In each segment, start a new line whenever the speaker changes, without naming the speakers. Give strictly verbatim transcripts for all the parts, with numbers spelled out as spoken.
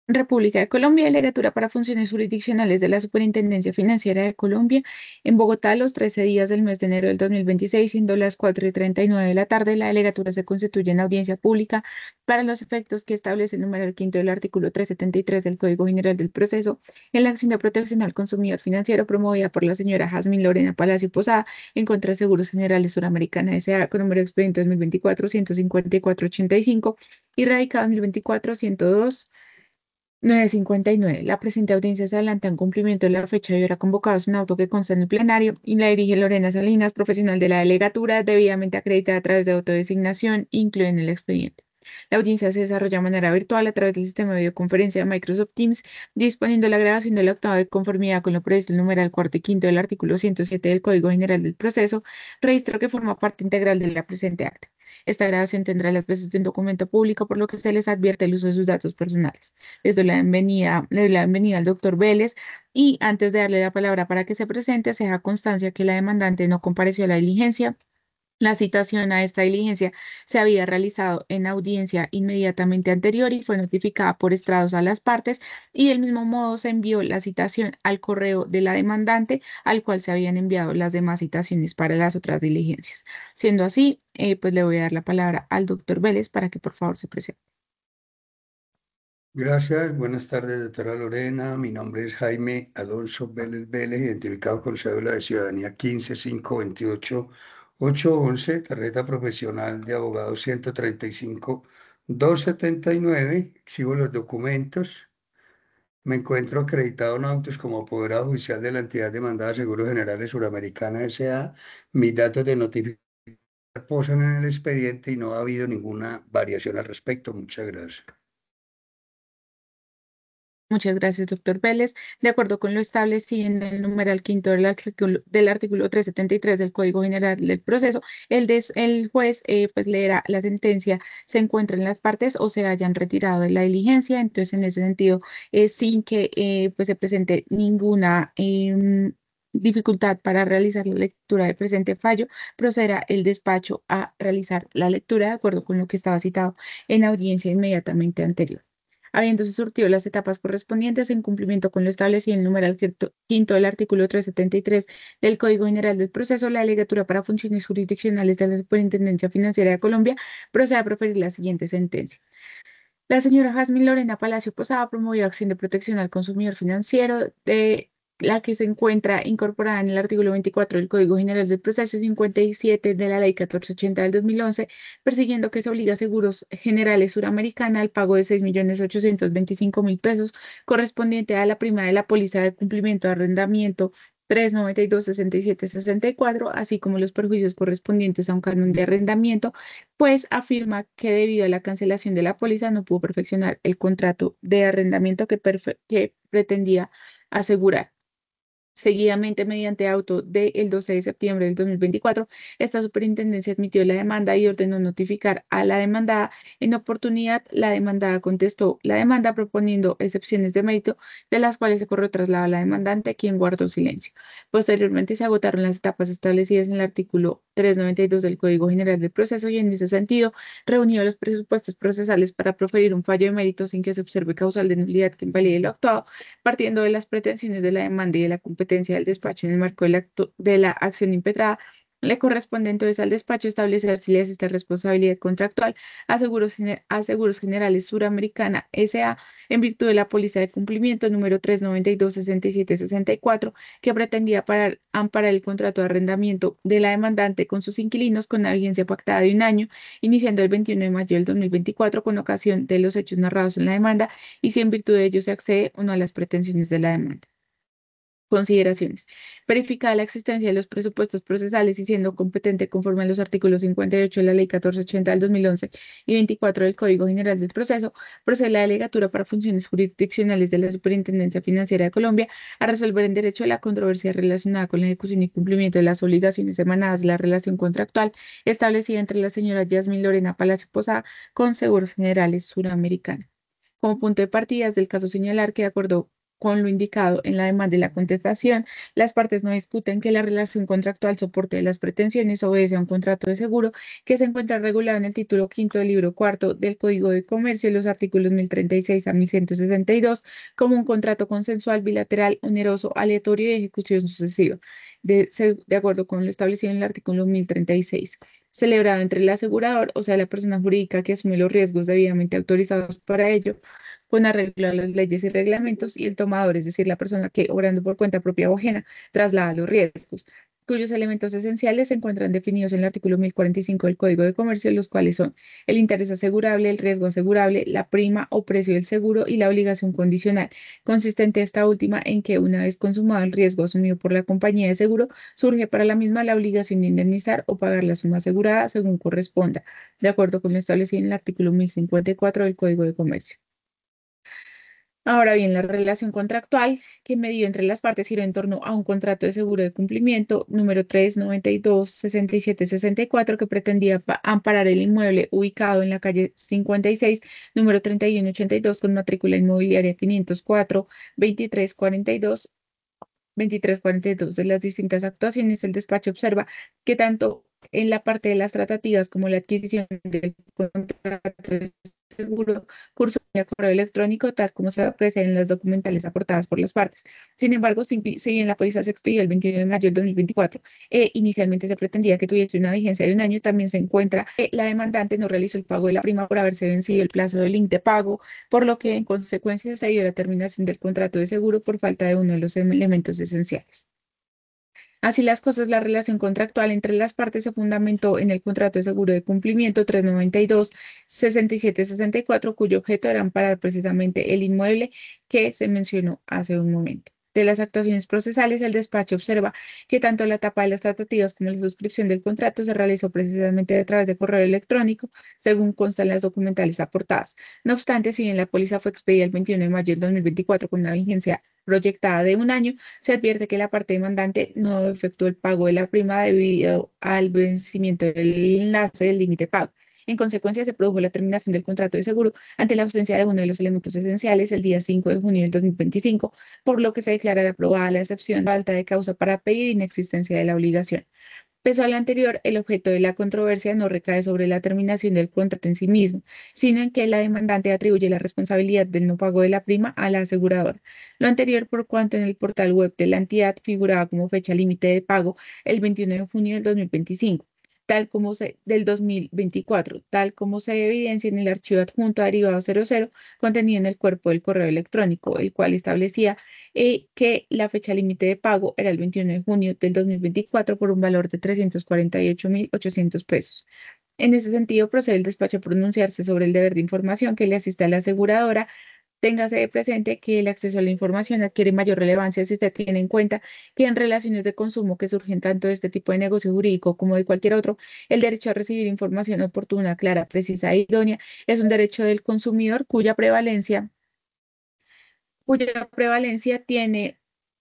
República de Colombia, Delegatura para Funciones Jurisdiccionales de la Superintendencia Financiera de Colombia, en Bogotá, los trece días del mes de enero del dos mil veintiséis, siendo las cuatro y treinta y nueve de la tarde. La delegatura se constituye en audiencia pública para los efectos que establece el número quinto del artículo trescientos setenta y tres del Código General del Proceso en la acción de protección al consumidor financiero promovida por la señora Jazmín Lorena Palacio Posada en contra de Seguros Generales Suramericana S A con número de expediente dos mil veinticuatro ciento cincuenta y cuatro ochenta y cinco y radicado dos mil veinticuatro ciento dos nueve cincuenta y nueve. La presente audiencia se adelanta en cumplimiento de la fecha y hora convocados en auto que consta en el plenario y la dirige Lorena Salinas, profesional de la delegatura, debidamente acreditada a través de autodesignación, incluida en el expediente. La audiencia se desarrolla de manera virtual a través del sistema de videoconferencia de Microsoft Teams, disponiendo la grabación del octavo de conformidad con lo previsto en el numeral cuarto y quinto del artículo ciento siete del Código General del Proceso, registro que forma parte integral de la presente acta. Esta grabación tendrá las veces de un documento público, por lo que se les advierte el uso de sus datos personales. Les doy la bienvenida, le doy la bienvenida al doctor Vélez y antes de darle la palabra para que se presente, se deja constancia que la demandante no compareció a la diligencia. La citación a esta diligencia se había realizado en audiencia inmediatamente anterior y fue notificada por estrados a las partes y del mismo modo se envió la citación al correo de la demandante al cual se habían enviado las demás citaciones para las otras diligencias. Siendo así, eh, pues le voy a dar la palabra al doctor Vélez para que por favor se presente.
Gracias, buenas tardes, doctora Lorena. Mi nombre es Jaime Alonso Vélez Vélez, identificado con cédula de ciudadanía quince cinco veintiocho ocho once, tarjeta profesional de abogado ciento treinta y cinco doscientos setenta y nueve. Exhibo los documentos. Me encuentro acreditado en autos como apoderado judicial de la entidad demandada Seguros Generales Suramericana S A. Mis datos de notificación posan en el expediente y no ha habido ninguna variación al respecto. Muchas gracias.
Muchas gracias, doctor Vélez. De acuerdo con lo establecido en el numeral quinto del artículo, del artículo trescientos setenta y tres del Código General del Proceso, el, des- el juez eh, pues leerá la sentencia, se encuentra en las partes o se hayan retirado de la diligencia. Entonces, en ese sentido, eh, sin que eh, pues se presente ninguna em, dificultad para realizar la lectura del presente fallo, procederá el despacho a realizar la lectura de acuerdo con lo que estaba citado en audiencia inmediatamente anterior. Habiéndose surtido las etapas correspondientes en cumplimiento con lo establecido en el numeral quinto quinto del artículo trescientos setenta y tres del Código General del Proceso, la Delegatura para Funciones Jurisdiccionales de la Superintendencia Financiera de Colombia procede a proferir la siguiente sentencia. La señora Jazmín Lorena Palacio Posada promovió acción de protección al consumidor financiero de la que se encuentra incorporada en el artículo veinticuatro del Código General del Proceso cincuenta y siete de la Ley catorce ochenta del dos mil once, persiguiendo que se obliga a Seguros Generales Suramericana al pago de seis millones ochocientos veinticinco mil pesos correspondiente a la prima de la póliza de cumplimiento de arrendamiento tres noventa y dos sesenta y siete sesenta y cuatro, así como los perjuicios correspondientes a un canon de arrendamiento, pues afirma que debido a la cancelación de la póliza no pudo perfeccionar el contrato de arrendamiento que, perfe- que pretendía asegurar. Seguidamente, mediante auto del doce de septiembre del dos mil veinticuatro, esta superintendencia admitió la demanda y ordenó notificar a la demandada. En oportunidad, la demandada contestó la demanda proponiendo excepciones de mérito, de las cuales se corrió traslado a la demandante, quien guardó silencio. Posteriormente, se agotaron las etapas establecidas en el artículo trescientos noventa y dos del Código General del Proceso y, en ese sentido, reunió los presupuestos procesales para proferir un fallo de mérito sin que se observe causal de nulidad que invalide lo actuado, partiendo de las pretensiones de la demanda y de la competencia del despacho en el marco del acto- de la acción impetrada. Le corresponde entonces al despacho establecer si le existe responsabilidad contractual a Seguros, Gener- a Seguros Generales Suramericana S A en virtud de la póliza de cumplimiento número trescientos noventa y dos sesenta y siete sesenta y cuatro que pretendía parar, amparar el contrato de arrendamiento de la demandante con sus inquilinos con una vigencia pactada de un año, iniciando el veintiuno de mayo del dos mil veinticuatro con ocasión de los hechos narrados en la demanda y si en virtud de ello se accede o no a las pretensiones de la demanda. Consideraciones. Verificada la existencia de los presupuestos procesales y siendo competente conforme a los artículos cincuenta y ocho de la Ley catorce ochenta del dos mil once y veinticuatro del Código General del Proceso, procede la Delegatura para Funciones Jurisdiccionales de la Superintendencia Financiera de Colombia a resolver en derecho la controversia relacionada con la ejecución y cumplimiento de las obligaciones emanadas de la relación contractual establecida entre la señora Yasmín Lorena Palacio Posada con Seguros Generales Suramericana. Como punto de partida del caso señalar que de acuerdo con lo indicado en la demanda y la contestación, las partes no discuten que la relación contractual soporte de las pretensiones obedece a un contrato de seguro que se encuentra regulado en el título quinto del libro cuarto del Código de Comercio, los artículos mil treinta y seis a mil ciento sesenta y dos, como un contrato consensual, bilateral, oneroso, aleatorio y de ejecución sucesiva, de, se- de acuerdo con lo establecido en el artículo mil treinta y seis, celebrado entre el asegurador, o sea, la persona jurídica que asume los riesgos debidamente autorizados para ello, con arreglo a las leyes y reglamentos, y el tomador, es decir, la persona que, obrando por cuenta propia o ajena, traslada los riesgos, cuyos elementos esenciales se encuentran definidos en el artículo mil cuarenta y cinco del Código de Comercio, los cuales son el interés asegurable, el riesgo asegurable, la prima o precio del seguro y la obligación condicional, consistente esta última en que una vez consumado el riesgo asumido por la compañía de seguro, surge para la misma la obligación de indemnizar o pagar la suma asegurada según corresponda, de acuerdo con lo establecido en el artículo mil cincuenta y cuatro del Código de Comercio. Ahora bien, la relación contractual que medió entre las partes giró en torno a un contrato de seguro de cumplimiento número tres noventa y dos sesenta y siete sesenta y cuatro que pretendía pa- amparar el inmueble ubicado en la calle cincuenta y seis, número treinta y uno ochenta y dos con matrícula inmobiliaria quinientos cuatro veintitrés cuarenta y dos veintitrés cuarenta y dos. De las distintas actuaciones, el despacho observa que tanto en la parte de las tratativas como la adquisición del contrato de seguro curso de correo electrónico, tal como se aprecia en las documentales aportadas por las partes. Sin embargo, si, si bien la póliza se expidió el veintiuno de mayo del dos mil veinticuatro, eh, inicialmente se pretendía que tuviese una vigencia de un año, también se encuentra que la demandante no realizó el pago de la prima por haberse vencido el plazo del link de pago, por lo que en consecuencia se dio la terminación del contrato de seguro por falta de uno de los elementos esenciales. Así las cosas, la relación contractual entre las partes se fundamentó en el contrato de seguro de cumplimiento trescientos noventa y dos sesenta y siete sesenta y cuatro, cuyo objeto era amparar precisamente el inmueble que se mencionó hace un momento. De las actuaciones procesales, el despacho observa que tanto la etapa de las tratativas como la suscripción del contrato se realizó precisamente a través de correo electrónico, según constan las documentales aportadas. No obstante, si bien la póliza fue expedida el veintiuno de mayo del dos mil veinticuatro con una vigencia proyectada de un año, se advierte que la parte demandante no efectuó el pago de la prima debido al vencimiento del enlace del límite pago. En consecuencia, se produjo la terminación del contrato de seguro ante la ausencia de uno de los elementos esenciales el día cinco de junio del dos mil veinticinco, por lo que se declara aprobada la excepción falta de causa para pedir inexistencia de la obligación. Pese a lo anterior, el objeto de la controversia no recae sobre la terminación del contrato en sí mismo, sino en que la demandante atribuye la responsabilidad del no pago de la prima a la aseguradora. Lo anterior por cuanto en el portal web de la entidad figuraba como fecha límite de pago el veintiuno de junio del dos mil veinticinco, tal como se, del dos mil veinticuatro, tal como se evidencia en el archivo adjunto a derivado cero cero contenido en el cuerpo del correo electrónico, el cual establecía eh, que la fecha límite de pago era el veintiuno de junio del dos mil veinticuatro por un valor de trescientos cuarenta y ocho mil ochocientos pesos. En ese sentido, procede el despacho a pronunciarse sobre el deber de información que le asiste a la aseguradora. Téngase de presente que el acceso a la información adquiere mayor relevancia si usted tiene en cuenta que en relaciones de consumo que surgen tanto de este tipo de negocio jurídico como de cualquier otro, el derecho a recibir información oportuna, clara, precisa e idónea es un derecho del consumidor cuya prevalencia, cuya prevalencia tiene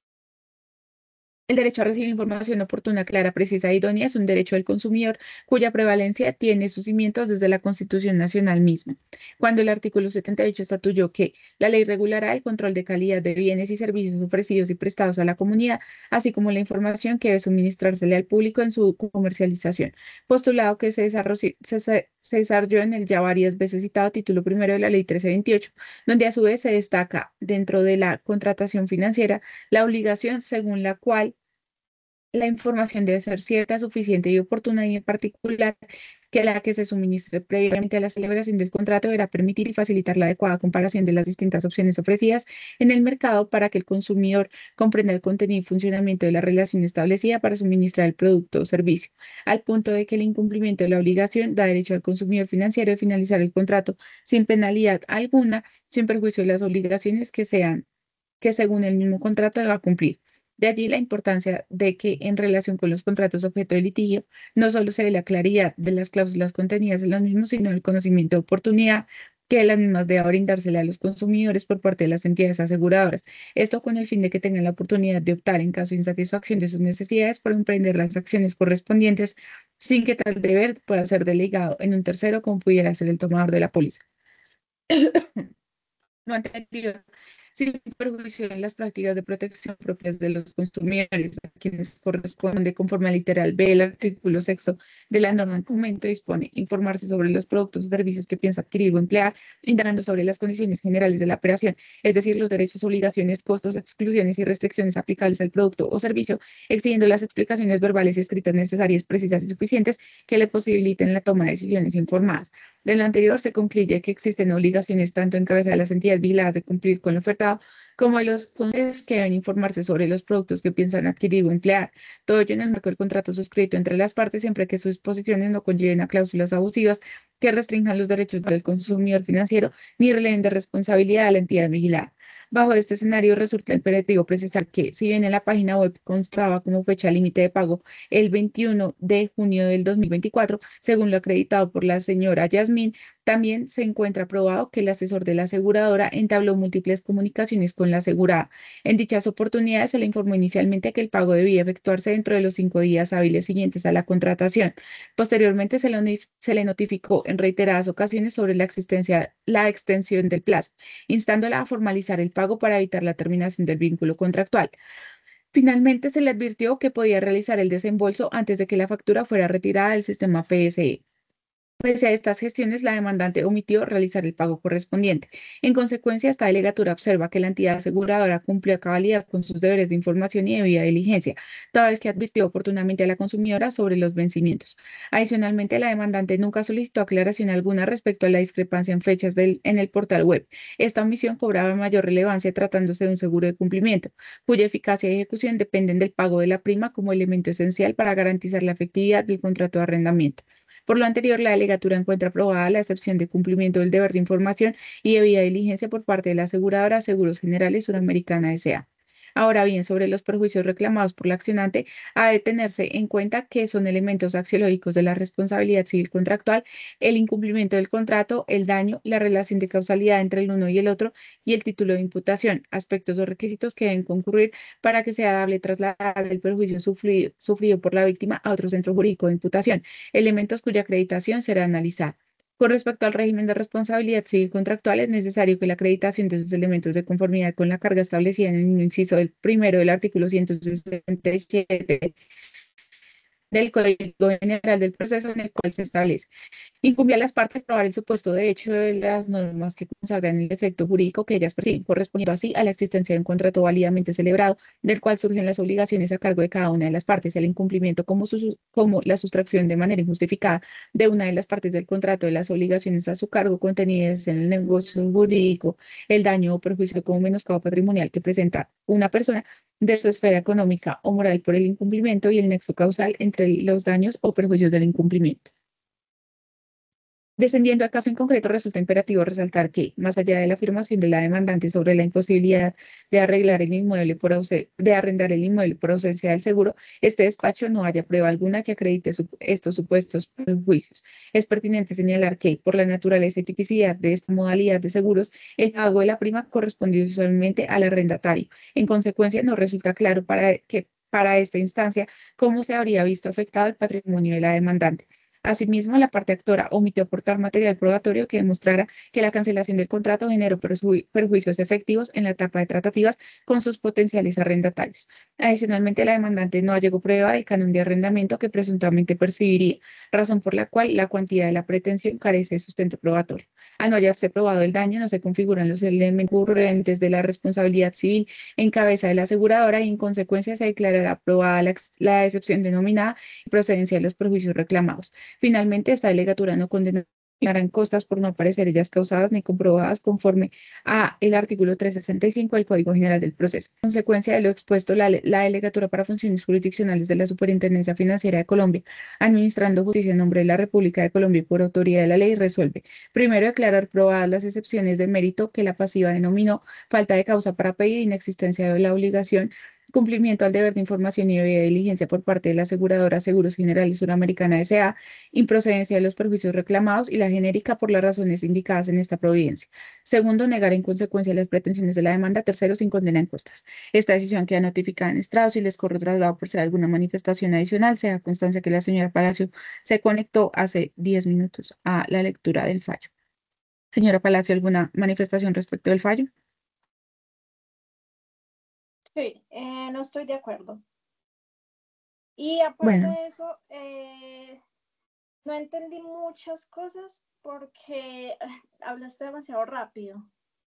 el derecho a recibir información oportuna, clara, precisa e idónea es un derecho del consumidor cuya prevalencia tiene sus cimientos desde la Constitución Nacional misma. Cuando el artículo setenta y ocho estatuyó que la ley regulará el control de calidad de bienes y servicios ofrecidos y prestados a la comunidad, así como la información que debe suministrársele al público en su comercialización, postulado que se desarrolló, se, se- se desarrolló en el ya varias veces citado título primero de la ley trece veintiocho, donde a su vez se destaca dentro de la contratación financiera la obligación según la cual la información debe ser cierta, suficiente y oportuna, y en particular que la que se suministre previamente a la celebración del contrato deberá permitir y facilitar la adecuada comparación de las distintas opciones ofrecidas en el mercado para que el consumidor comprenda el contenido y funcionamiento de la relación establecida para suministrar el producto o servicio, al punto de que el incumplimiento de la obligación da derecho al consumidor financiero de finalizar el contrato sin penalidad alguna, sin perjuicio de las obligaciones que sean que según el mismo contrato deba cumplir. De allí la importancia de que en relación con los contratos objeto de litigio, no solo se dé la claridad de las cláusulas contenidas en los mismos, sino el conocimiento de oportunidad que las mismas deba brindársele a los consumidores por parte de las entidades aseguradoras. Esto con el fin de que tengan la oportunidad de optar en caso de insatisfacción de sus necesidades por emprender las acciones correspondientes sin que tal deber pueda ser delegado en un tercero como pudiera ser el tomador de la póliza. Lo anterior sin perjuicio en las prácticas de protección propias de los consumidores, a quienes corresponde conforme al literal B el artículo sexto de la norma en comento dispone informarse sobre los productos o servicios que piensa adquirir o emplear, indagando sobre las condiciones generales de la operación, es decir, los derechos, obligaciones, costos, exclusiones y restricciones aplicables al producto o servicio, exigiendo las explicaciones verbales y escritas necesarias, precisas y suficientes que le posibiliten la toma de decisiones informadas. De lo anterior se concluye que existen obligaciones tanto en cabeza de las entidades vigiladas de cumplir con lo ofertado, como de los consumidores que deben informarse sobre los productos que piensan adquirir o emplear. Todo ello en el marco del contrato suscrito entre las partes, siempre que sus disposiciones no conlleven a cláusulas abusivas que restrinjan los derechos del consumidor financiero ni releven de responsabilidad a la entidad vigilada. Bajo este escenario, resulta imperativo precisar que, si bien en la página web constaba como fecha límite de pago el veintiuno de junio del dos mil veinticuatro, según lo acreditado por la señora Yasmín, también se encuentra probado que el asesor de la aseguradora entabló múltiples comunicaciones con la asegurada. En dichas oportunidades se le informó inicialmente que el pago debía efectuarse dentro de los cinco días hábiles siguientes a la contratación. Posteriormente se le, se le notificó en reiteradas ocasiones sobre la existencia, la extensión del plazo, instándola a formalizar el pago para evitar la terminación del vínculo contractual. Finalmente se le advirtió que podía realizar el desembolso antes de que la factura fuera retirada del sistema P S E. Pese a estas gestiones, la demandante omitió realizar el pago correspondiente. En consecuencia, esta delegatura observa que la entidad aseguradora cumplió a cabalidad con sus deberes de información y debida diligencia, toda vez que advirtió oportunamente a la consumidora sobre los vencimientos. Adicionalmente, la demandante nunca solicitó aclaración alguna respecto a la discrepancia en fechas del, en el portal web. Esta omisión cobraba mayor relevancia tratándose de un seguro de cumplimiento, cuya eficacia y ejecución dependen del pago de la prima como elemento esencial para garantizar la efectividad del contrato de arrendamiento. Por lo anterior, la delegatura encuentra aprobada la excepción de cumplimiento del deber de información y debida diligencia por parte de la aseguradora Seguros Generales Suramericana S A. Ahora bien, sobre los perjuicios reclamados por la accionante, ha de tenerse en cuenta que son elementos axiológicos de la responsabilidad civil contractual, el incumplimiento del contrato, el daño, la relación de causalidad entre el uno y el otro y el título de imputación, aspectos o requisitos que deben concurrir para que sea dable trasladable el perjuicio sufrido, sufrido por la víctima a otro centro jurídico de imputación, elementos cuya acreditación será analizada. Con respecto al régimen de responsabilidad civil contractual, es necesario que la acreditación de sus elementos de conformidad con la carga establecida en el inciso del primero del artículo ciento sesenta y siete del Código General del Proceso en el cual se establece. Incumbe a las partes probar el supuesto de hecho de las normas que consagran el efecto jurídico que ellas persiguen, correspondiendo así a la existencia de un contrato válidamente celebrado, del cual surgen las obligaciones a cargo de cada una de las partes, el incumplimiento como, su, como la sustracción de manera injustificada de una de las partes del contrato de las obligaciones a su cargo contenidas en el negocio jurídico, el daño o perjuicio como menoscabo patrimonial que presenta una persona de su esfera económica o moral por el incumplimiento y el nexo causal entre los daños o perjuicios del incumplimiento. Descendiendo al caso en concreto, resulta imperativo resaltar que, más allá de la afirmación de la demandante sobre la imposibilidad de arreglar el inmueble por de arrendar el inmueble por ausencia del seguro, este despacho no haya prueba alguna que acredite su estos supuestos perjuicios. Es pertinente señalar que, por la naturaleza y tipicidad de esta modalidad de seguros, el pago de la prima corresponde usualmente al arrendatario. En consecuencia, no resulta claro para que para esta instancia cómo se habría visto afectado el patrimonio de la demandante. Asimismo, la parte actora omitió aportar material probatorio que demostrara que la cancelación del contrato generó perju perjuicios efectivos en la etapa de tratativas con sus potenciales arrendatarios. Adicionalmente, la demandante no allegó prueba del canon de arrendamiento que presuntamente percibiría, razón por la cual la cuantía de la pretensión carece de sustento probatorio. Al no hallarse probado el daño, no se configuran los elementos ocurrentes de la responsabilidad civil en cabeza de la aseguradora y, en consecuencia, se declarará aprobada la, la excepción denominada procedencia de los perjuicios reclamados. Finalmente, esta delegatura no condenará en costas por no aparecer ellas causadas ni comprobadas conforme a el artículo trescientos sesenta y cinco del Código General del Proceso. En consecuencia de lo expuesto, la, la delegatura para funciones jurisdiccionales de la Superintendencia Financiera de Colombia, administrando justicia en nombre de la República de Colombia y por autoridad de la ley, resuelve: primero, declarar probadas las excepciones de mérito que la pasiva denominó falta de causa para pedir, inexistencia de la obligación, cumplimiento al deber de información y debida diligencia por parte de la aseguradora Seguros Generales Suramericana S A, improcedencia de los perjuicios reclamados y la genérica por las razones indicadas en esta providencia. Segundo, negar en consecuencia las pretensiones de la demanda. Tercero, sin condena en costas. Esta decisión queda notificada en estrado. Si les corre traslado por ser alguna manifestación adicional, se da constancia que la señora Palacio se conectó hace diez minutos a la lectura del fallo. Señora Palacio, ¿alguna manifestación respecto del fallo?
Sí, eh, no estoy de acuerdo. Y aparte
Bueno,
de eso, eh, no entendí muchas cosas porque hablaste demasiado rápido.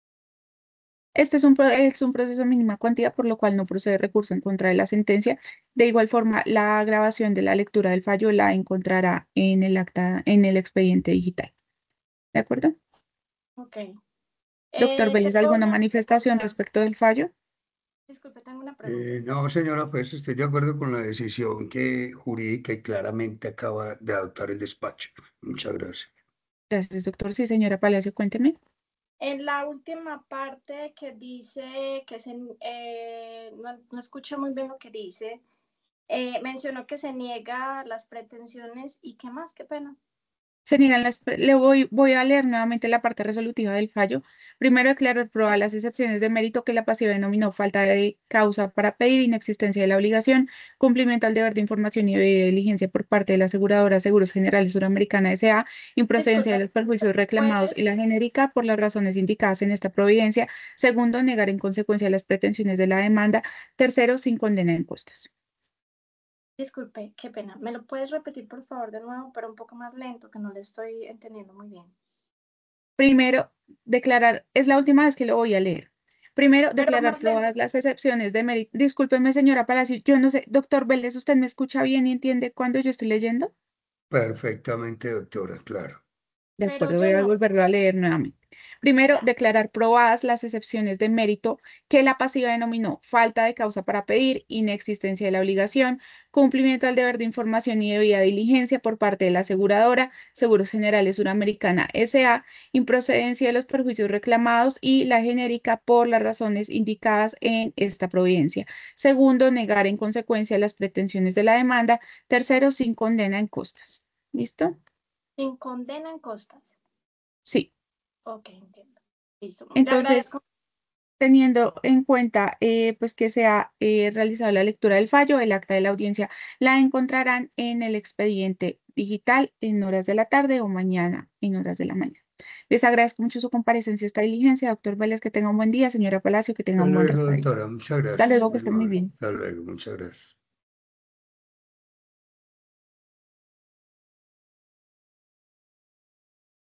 este es un, pro- es un proceso de mínima cuantía, por lo cual no procede recurso en contra de la sentencia. De igual forma, la grabación de la lectura del fallo la encontrará en el acta, en el expediente digital. ¿De acuerdo?
Ok.
Doctor
Eh,
Vélez,
tengo
¿alguna
una
manifestación
pregunta.
respecto del fallo?
Disculpe, tengo una pregunta.
Eh, no, señora, pues estoy de acuerdo con la decisión que jurídica y claramente acaba de adoptar el despacho. Muchas gracias.
Gracias, doctor. Sí, señora Palacio, cuénteme.
En la última parte que dice que se, eh, no, no escucho muy bien lo que dice, eh, mencionó que se niega las pretensiones y qué más, qué pena.
Se niegan las, pre- le voy, voy a leer nuevamente la parte resolutiva del fallo. Primero, declarar probadas las excepciones de mérito que la pasiva denominó falta de causa para pedir, inexistencia de la obligación, cumplimiento al deber de información y debida diligencia por parte de la aseguradora Seguros Generales Suramericana S A, improcedencia de
Disculpe,
los perjuicios reclamados y
¿puedes?
la genérica por las razones indicadas en esta providencia. Segundo, negar en consecuencia las pretensiones de la demanda. Tercero, sin condena en costas.
Disculpe, qué pena. ¿Me lo puedes repetir por favor de nuevo, pero un poco más lento, que no le estoy entendiendo muy bien?
Primero, declarar, es la última vez que lo voy a leer. Primero,
Pero
declarar
más lento.
probadas las excepciones de mérito. Discúlpeme, señora Palacio, yo no sé, doctor Vélez, ¿usted me escucha bien y entiende cuando yo estoy leyendo?
Perfectamente, doctora, claro.
De
Pero
acuerdo,
yo
voy a
no.
volverlo a leer nuevamente. Primero,
Ya.
declarar probadas las excepciones de mérito que la pasiva denominó falta de causa para pedir, inexistencia de la obligación, cumplimiento al deber de información y debida diligencia por parte de la aseguradora, Seguros Generales Suramericana S A, improcedencia de los perjuicios reclamados y la genérica por las razones indicadas en esta providencia. Segundo, negar en consecuencia las pretensiones de la demanda. Tercero, sin condena en costas. ¿Listo?
Sin condena en costas.
Sí.
Ok, entiendo. Listo. Le
Entonces,
agradezco.
teniendo en cuenta eh, pues que se ha eh, realizado la lectura del fallo, el acta de la audiencia la encontrarán en el expediente digital en horas de la tarde o mañana en horas de la mañana. Les agradezco mucho su comparecencia a esta diligencia, doctor Vélez, que tenga un buen día, señora Palacio, que tenga
Hasta
un buen
luego,
resto del día.
doctora. Muchas
Hasta
gracias.
luego, que
Muy
esté muy
amable.
bien.
Hasta luego. Muchas gracias.